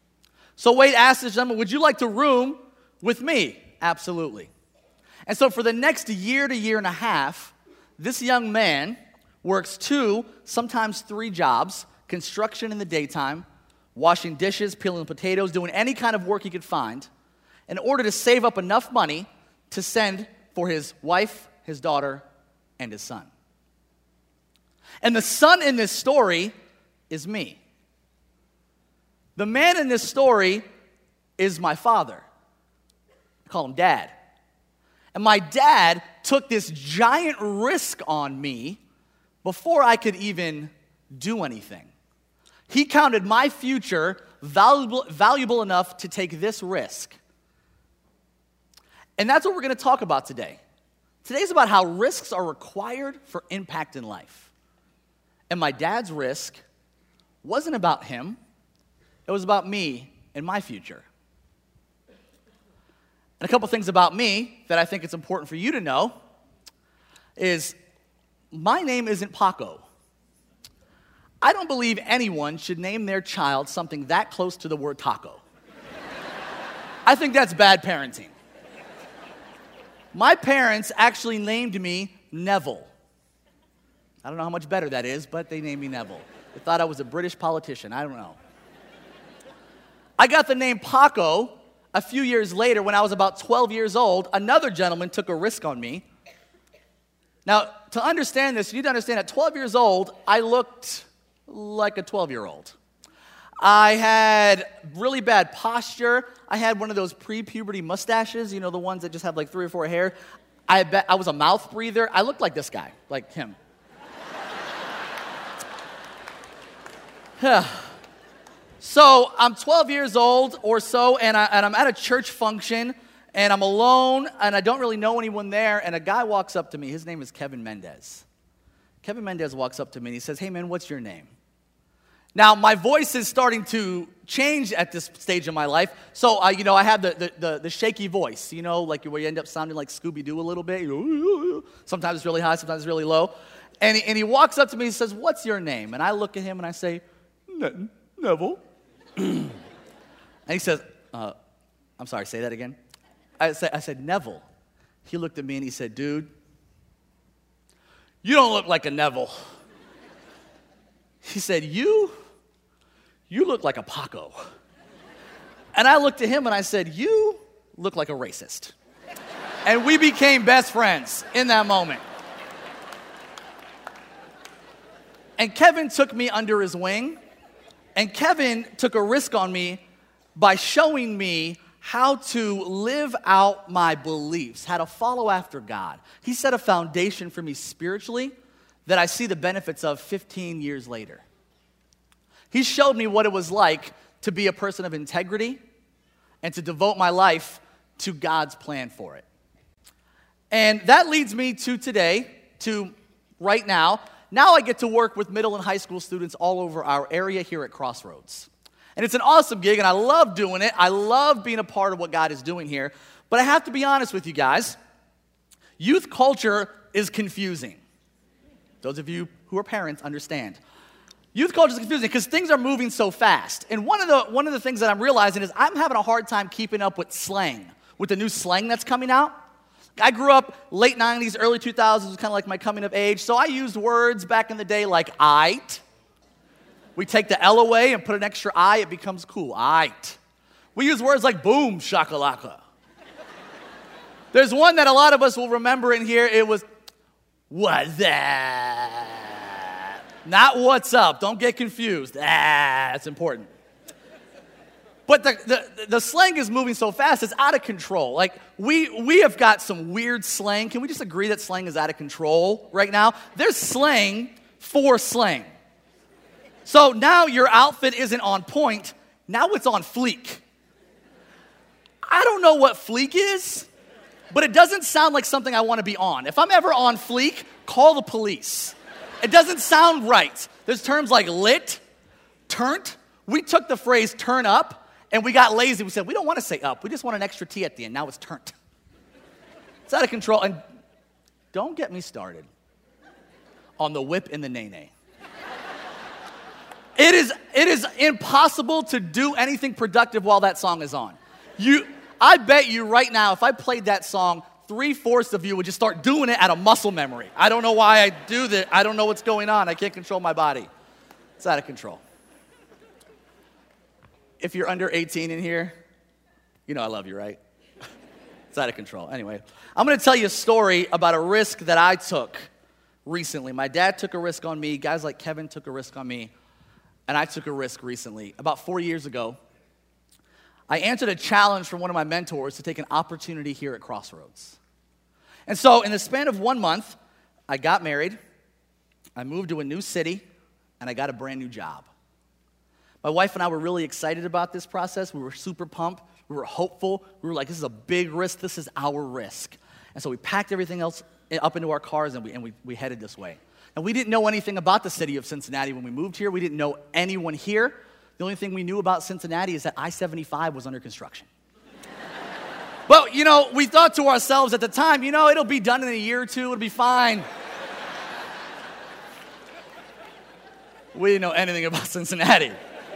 So Wade asks this gentleman, would you like to room with me? Absolutely. And so for the next year to year and a half, this young man works 2, sometimes 3 jobs, construction in the daytime, washing dishes, peeling potatoes, doing any kind of work he could find in order to save up enough money to send for his wife, his daughter, and his son. And the son in this story is me. The man in this story is my father. I call him Dad. And my dad took this giant risk on me before I could even do anything. He counted my future valuable enough to take this risk. And that's what we're going to talk about today. Today's about how risks are required for impact in life. And my dad's risk wasn't about him. It was about me and my future. And a couple things about me that I think it's important for you to know is my name isn't Paco. I don't believe anyone should name their child something that close to the word taco. I think that's bad parenting. My parents actually named me Neville. I don't know how much better that is, but they named me Neville. They thought I was a British politician. I don't know. I got the name Paco a few years later when I was about 12 years old. Another gentleman took a risk on me. Now, to understand this, you need to understand at 12 years old, I looked like a 12-year-old. I had really bad posture. I had one of those pre-puberty mustaches, you know, the ones that just have like 3 or 4 hair. I was a mouth breather. I looked like this guy, like him. So I'm 12 years old or so, and I'm at a church function, and I'm alone, and I don't really know anyone there, and a guy walks up to me. His name is Kevin Mendez. Kevin Mendez walks up to me, and he says, "Hey, man, what's your name?" Now, my voice is starting to change at this stage of my life, so I have the shaky voice, like where you end up sounding like Scooby-Doo a little bit. Sometimes it's really high, sometimes it's really low. And he walks up to me and says, "What's your name?" And I look at him and I say, "Neville." And he says, "I'm sorry, say that again." I said, "Neville." He looked at me and he said, "Dude, you don't look like a Neville." He said, you look like a Paco." And I looked at him and I said, "You look like a racist." And we became best friends in that moment. And Kevin took me under his wing, and Kevin took a risk on me by showing me how to live out my beliefs, how to follow after God. He set a foundation for me spiritually that I see the benefits of 15 years later. He showed me what it was like to be a person of integrity and to devote my life to God's plan for it. And that leads me to today, to right now. Now I get to work with middle and high school students all over our area here at Crossroads. And it's an awesome gig, and I love doing it. I love being a part of what God is doing here. But I have to be honest with you guys. Youth culture is confusing. Those of you who are parents understand. Youth culture is confusing because things are moving so fast. And one of the things that I'm realizing is I'm having a hard time keeping up with slang, with the new slang that's coming out. I grew up late 90s, early 2000s, was kind of like my coming of age. So I used words back in the day like "aight." We take the L away and put an extra I, it becomes cool. Aight. We use words like boom, shakalaka. There's one that a lot of us will remember in here. It was, "What's that?" Not "what's up." Don't get confused. That's important. But the slang is moving so fast, it's out of control. Like, we have got some weird slang. Can we just agree that slang is out of control right now? There's slang for slang. So now your outfit isn't on point. Now it's on fleek. I don't know what fleek is, but it doesn't sound like something I want to be on. If I'm ever on fleek, call the police. It doesn't sound right. There's terms like lit, turnt. We took the phrase turn up, and we got lazy. We said, we don't want to say up. We just want an extra T at the end. Now it's turnt. It's out of control. And don't get me started on the whip and the nay-nay. It is impossible to do anything productive while that song is on. I bet you right now, if I played that song, 3/4 of you would just start doing it out of muscle memory. I don't know why I do that. I don't know what's going on. I can't control my body. It's out of control. if you're under 18 in here, you know I love you, right? It's out of control. Anyway, I'm going to tell you a story about a risk that I took recently. My dad took a risk on me. Guys like Kevin took a risk on me. And I took a risk recently. About 4 years ago, I answered a challenge from one of my mentors to take an opportunity here at Crossroads. And so in the span of 1 month, I got married, I moved to a new city, and I got a brand new job. My wife and I were really excited about this process. We were super pumped. We were hopeful. We were like, this is a big risk. This is our risk. And so we packed everything else up into our cars, and we headed this way. And we didn't know anything about the city of Cincinnati when we moved here. We didn't know anyone here. The only thing we knew about Cincinnati is that I-75 was under construction. But, we thought to ourselves at the time, it'll be done in a year or two. It'll be fine. We didn't know anything about Cincinnati.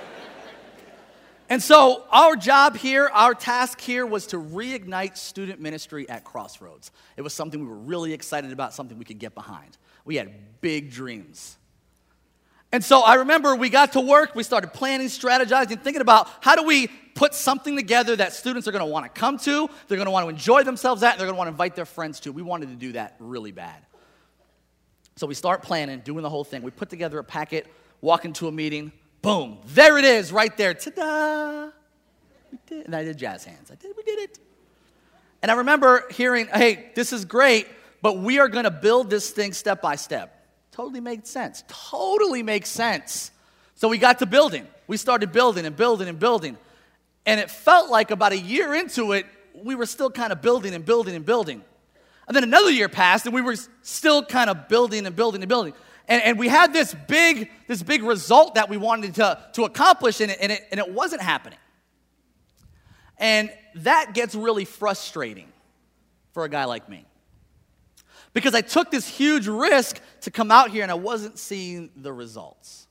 And so our job here, our task here was to reignite student ministry at Crossroads. It was something we were really excited about, something we could get behind. We had big dreams. And so I remember we got to work, we started planning, strategizing, thinking about how do we put something together that students are going to want to come to, they're going to want to enjoy themselves at, and they're going to want to invite their friends to. We wanted to do that really bad. So we start planning, doing the whole thing. We put together a packet, walk into a meeting, boom, there it is right there. Ta-da! We did, and I did jazz hands. We did it. And I remember hearing, hey, this is great, but we are going to build this thing step by step. Totally makes sense. Totally makes sense. So we got to building. We started building and building and building. And it felt like about a year into it, we were still kind of building and building and building. And then another year passed, and we were still kind of building and building and building. And we had this big result that we wanted to accomplish, and it wasn't happening. And that gets really frustrating for a guy like me. Because I took this huge risk to come out here and I wasn't seeing the results.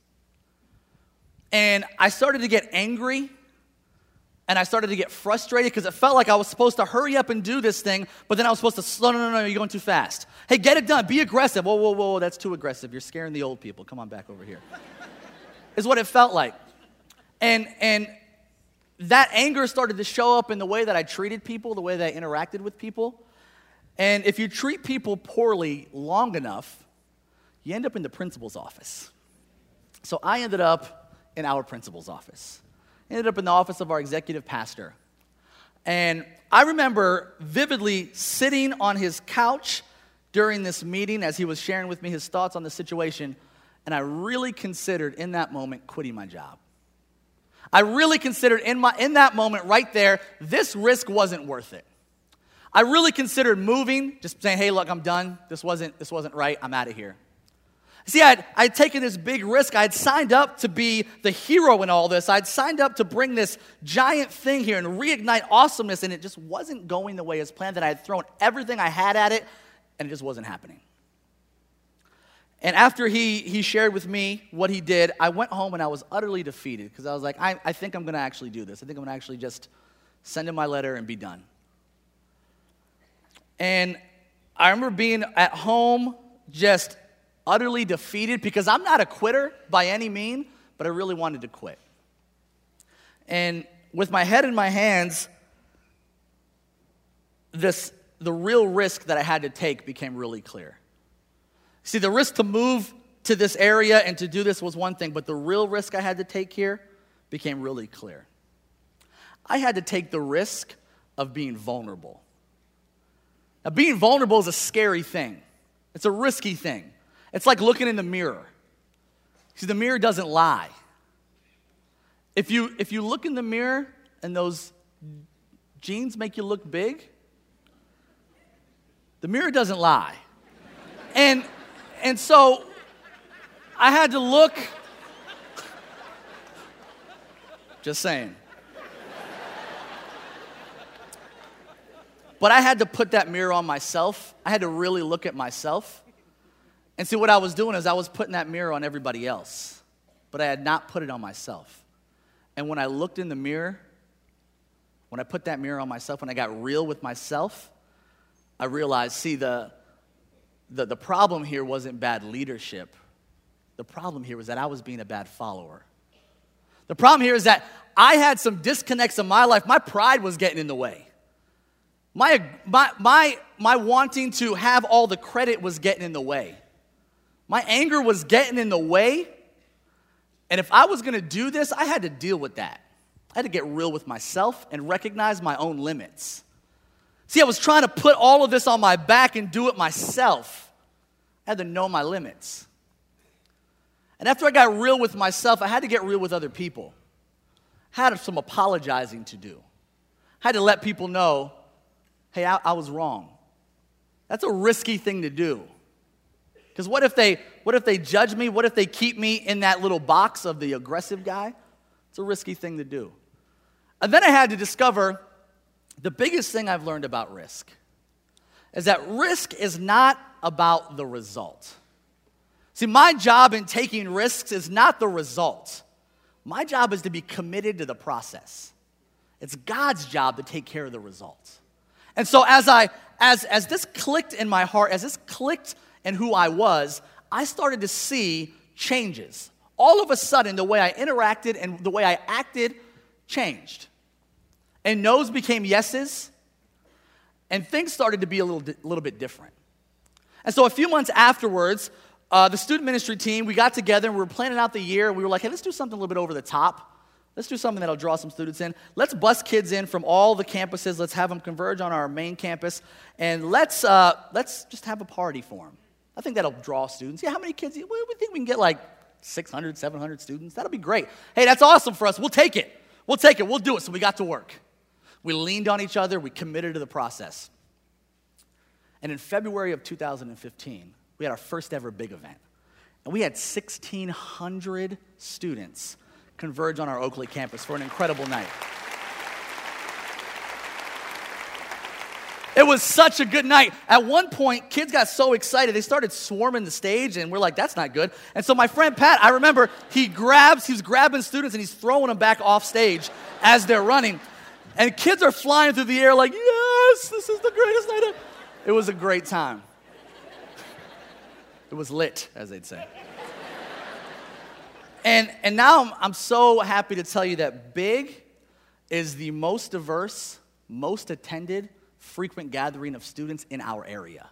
And I started to get angry and I started to get frustrated because it felt like I was supposed to hurry up and do this thing, but then I was supposed to slow, no, you're going too fast. Hey, get it done, be aggressive. Whoa, that's too aggressive. You're scaring the old people. Come on back over here. Is what it felt like. And that anger started to show up in the way that I treated people, the way that I interacted with people. And if you treat people poorly long enough, you end up in the principal's office. So I ended up in our principal's office. I ended up in the office of our executive pastor. And I remember vividly sitting on his couch during this meeting as he was sharing with me his thoughts on the situation, and I really considered in that moment quitting my job. I really considered in that moment right there, this risk wasn't worth it. I really considered moving, just saying, hey, look, I'm done. This wasn't right. I'm out of here. See, I'd taken this big risk. I had signed up to be the hero in all this. I'd signed up to bring this giant thing here and reignite awesomeness, and it just wasn't going the way as planned. That I had thrown everything I had at it, and it just wasn't happening. And after he shared with me what he did, I went home and I was utterly defeated because I was like, I think I'm going to actually do this. I think I'm going to actually just send him my letter and be done. And I remember being at home just utterly defeated because I'm not a quitter by any means, but I really wanted to quit. And with my head in my hands, the real risk that I had to take became really clear. See, the risk to move to this area and to do this was one thing, but the real risk I had to take here became really clear. I had to take the risk of being vulnerable. Now, being vulnerable is a scary thing. It's a risky thing. It's like looking in the mirror. See, the mirror doesn't lie. If you look in the mirror and those jeans make you look big, the mirror doesn't lie. And so I had to look. Just saying. But I had to put that mirror on myself. I had to really look at myself. And see, what I was doing is I was putting that mirror on everybody else. But I had not put it on myself. And when I looked in the mirror, when I put that mirror on myself, when I got real with myself, I realized, see, the problem here wasn't bad leadership. The problem here was that I was being a bad follower. The problem here is that I had some disconnects in my life. My pride was getting in the way. My wanting to have all the credit was getting in the way. My anger was getting in the way. And if I was going to do this, I had to deal with that. I had to get real with myself and recognize my own limits. See, I was trying to put all of this on my back and do it myself. I had to know my limits. And after I got real with myself, I had to get real with other people. I had some apologizing to do. I had to let people know, hey, I was wrong. That's a risky thing to do. Because what if they judge me? What if they keep me in that little box of the aggressive guy? It's a risky thing to do. And then I had to discover the biggest thing I've learned about risk is that risk is not about the result. See, my job in taking risks is not the result. My job is to be committed to the process. It's God's job to take care of the results. And so as this clicked in my heart, as this clicked in who I was, I started to see changes. All of a sudden, the way I interacted and the way I acted changed. And no's became yeses, and things started to be a little bit different. And so a few months afterwards, the student ministry team, we got together and we were planning out the year. And we were like, hey, let's do something a little bit over the top. Let's do something that'll draw some students in. Let's bus kids in from all the campuses. Let's have them converge on our main campus. And let's just have a party for them. I think that'll draw students. Yeah, how many kids? We think we can get like 600, 700 students. That'll be great. Hey, that's awesome for us. We'll take it. We'll do it. So we got to work. We leaned on each other. We committed to the process. And in February of 2015, we had our first ever big event. And we had 1,600 students converge on our Oakley campus for an incredible night. It was such a good night. At one point, kids got so excited, they started swarming the stage, and we're like, that's not good. And so my friend Pat, I remember, he was grabbing students, and he's throwing them back off stage as they're running. And kids are flying through the air like, yes, this is the greatest night ever. It was a great time. It was lit, as they'd say. And now I'm so happy to tell you that Big is the most diverse, most attended, frequent gathering of students in our area.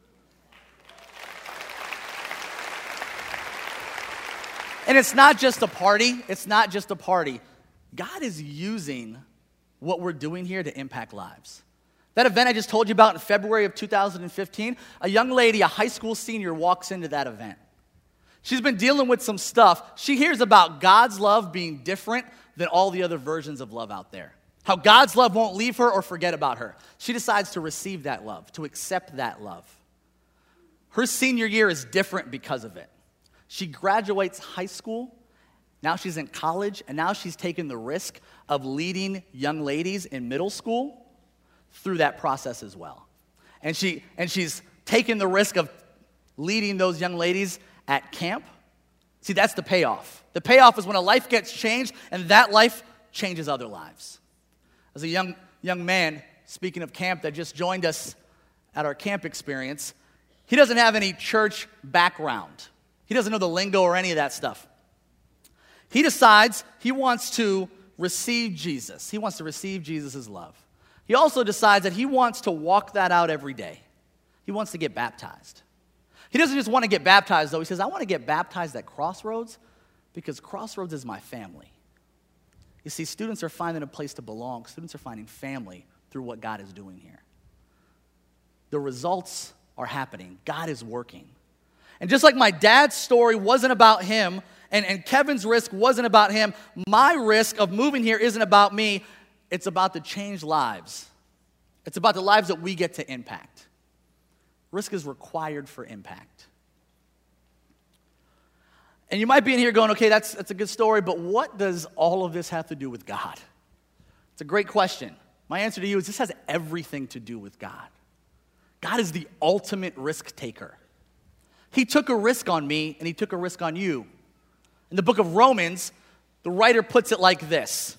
And it's not just a party. It's not just a party. God is using what we're doing here to impact lives. That event I just told you about in February of 2015, a young lady, a high school senior, walks into that event. She's been dealing with some stuff. She hears about God's love being different than all the other versions of love out there. How God's love won't leave her or forget about her. She decides to receive that love, to accept that love. Her senior year is different because of it. She graduates high school, now she's in college, and now she's taken the risk of leading young ladies in middle school through that process as well. And she's taken the risk of leading those young ladies at camp. See, that's the payoff. The payoff is when a life gets changed, and that life changes other lives. As a young man, speaking of camp, that just joined us at our camp experience, he doesn't have any church background. He doesn't know the lingo or any of that stuff. He decides he wants to receive Jesus. He wants to receive Jesus' love. He also decides that he wants to walk that out every day. He wants to get baptized. He doesn't just want to get baptized, though. He says, I want to get baptized at Crossroads because Crossroads is my family. You see, students are finding a place to belong. Students are finding family through what God is doing here. The results are happening. God is working. And just like my dad's story wasn't about him, and Kevin's risk wasn't about him, my risk of moving here isn't about me. It's about the changed lives. It's about the lives that we get to impact. Risk is required for impact. And you might be in here going, okay, that's a good story, but what does all of this have to do with God? It's a great question. My answer to you is this has everything to do with God. God is the ultimate risk taker. He took a risk on me, and he took a risk on you. In the book of Romans, the writer puts it like this.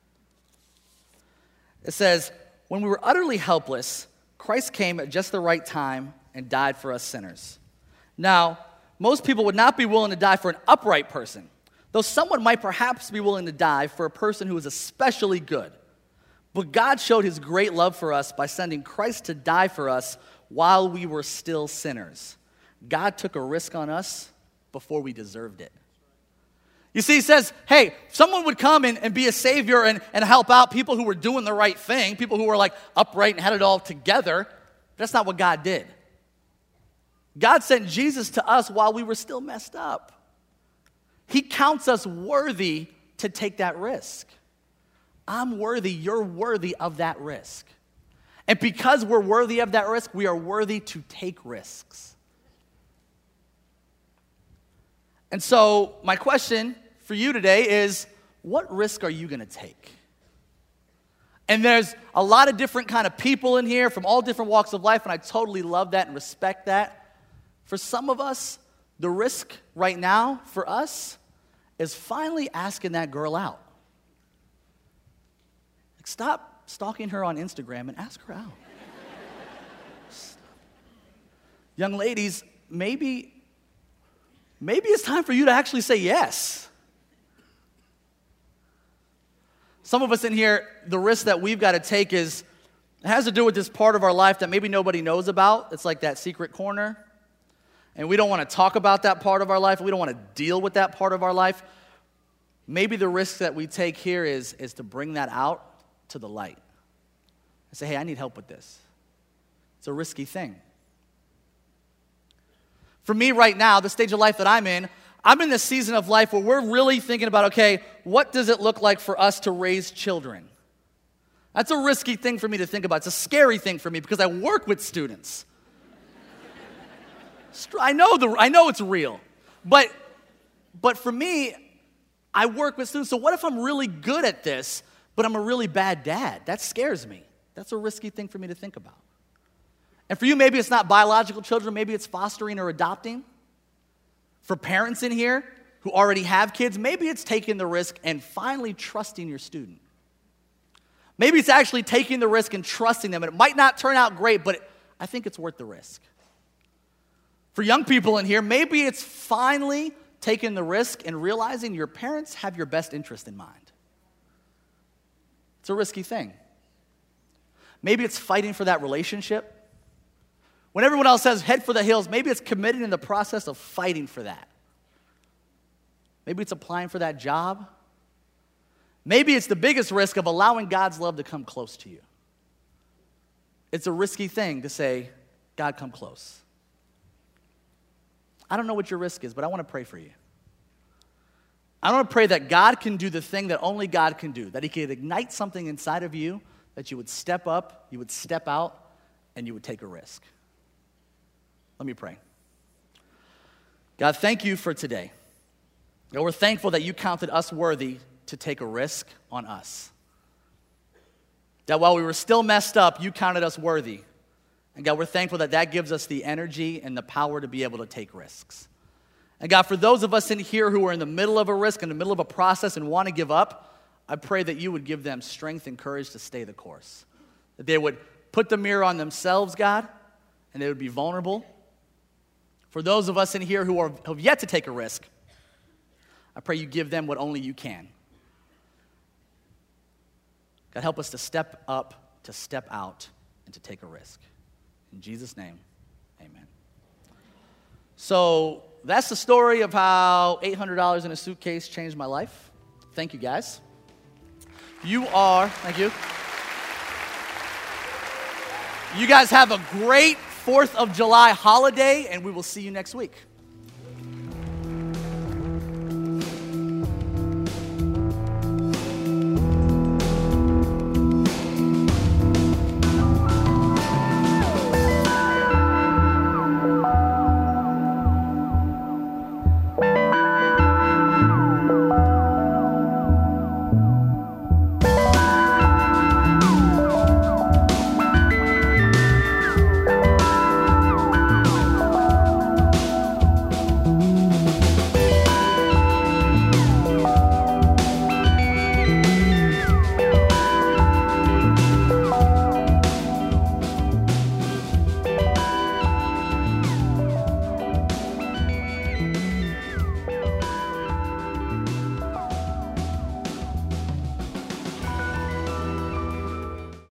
It says, when we were utterly helpless, Christ came at just the right time and died for us sinners. Now, most people would not be willing to die for an upright person, Though someone might perhaps be willing to die for a person who is especially good. But God showed his great love for us by sending Christ to die for us while we were still sinners. God took a risk on us before we deserved it. You see, he says, hey, someone would come and be a savior and help out people who were doing the right thing, people who were like upright and had it all together. That's not what God did. God sent Jesus to us while we were still messed up. He counts us worthy to take that risk. I'm worthy, you're worthy of that risk. And because we're worthy of that risk, we are worthy to take risks. And so my question for you today is, what risk are you going to take? And there's a lot of different kind of people in here from all different walks of life, and I totally love that and respect that. For some of us, the risk right now for us is finally asking that girl out. Like, stop stalking her on Instagram and ask her out. Young ladies, maybe it's time for you to actually say yes. Some of us in here, the risk that we've got to take it has to do with this part of our life that maybe nobody knows about. It's like that secret corner. And we don't want to talk about that part of our life. We don't want to deal with that part of our life. Maybe the risk that we take here is to bring that out to the light. And say, hey, I need help with this. It's a risky thing. For me right now, the stage of life that I'm in this season of life where we're really thinking about, okay, what does it look like for us to raise children? That's a risky thing for me to think about. It's a scary thing for me because I work with students. I know it's real. But for me, I work with students. So what if I'm really good at this, but I'm a really bad dad? That scares me. That's a risky thing for me to think about. And for you, maybe it's not biological children. Maybe it's fostering or adopting. For parents in here who already have kids, maybe it's taking the risk and finally trusting your student. Maybe it's actually taking the risk and trusting them. And it might not turn out great, but I think it's worth the risk. For young people in here, maybe it's finally taking the risk and realizing your parents have your best interest in mind. It's a risky thing. Maybe it's fighting for that relationship. When everyone else says head for the hills, maybe it's committing in the process of fighting for that. Maybe it's applying for that job. Maybe it's the biggest risk of allowing God's love to come close to you. It's a risky thing to say, God, come close. I don't know what your risk is, but I want to pray for you. I want to pray that God can do the thing that only God can do, that he could ignite something inside of you, that you would step up, you would step out, and you would take a risk. Let me pray. God, thank you for today. God, we're thankful that you counted us worthy to take a risk on us. That while we were still messed up, you counted us worthy. And God, we're thankful that that gives us the energy and the power to be able to take risks. And God, for those of us in here who are in the middle of a risk, in the middle of a process and want to give up, I pray that you would give them strength and courage to stay the course. That they would put the mirror on themselves, God, and they would be vulnerable. For those of us in here who have yet to take a risk, I pray you give them what only you can. God, help us to step up, to step out, and to take a risk. In Jesus' name, amen. So that's the story of how $800 in a suitcase changed my life. Thank you, guys. Thank you. You guys have a great 4th of July holiday, and we will see you next week.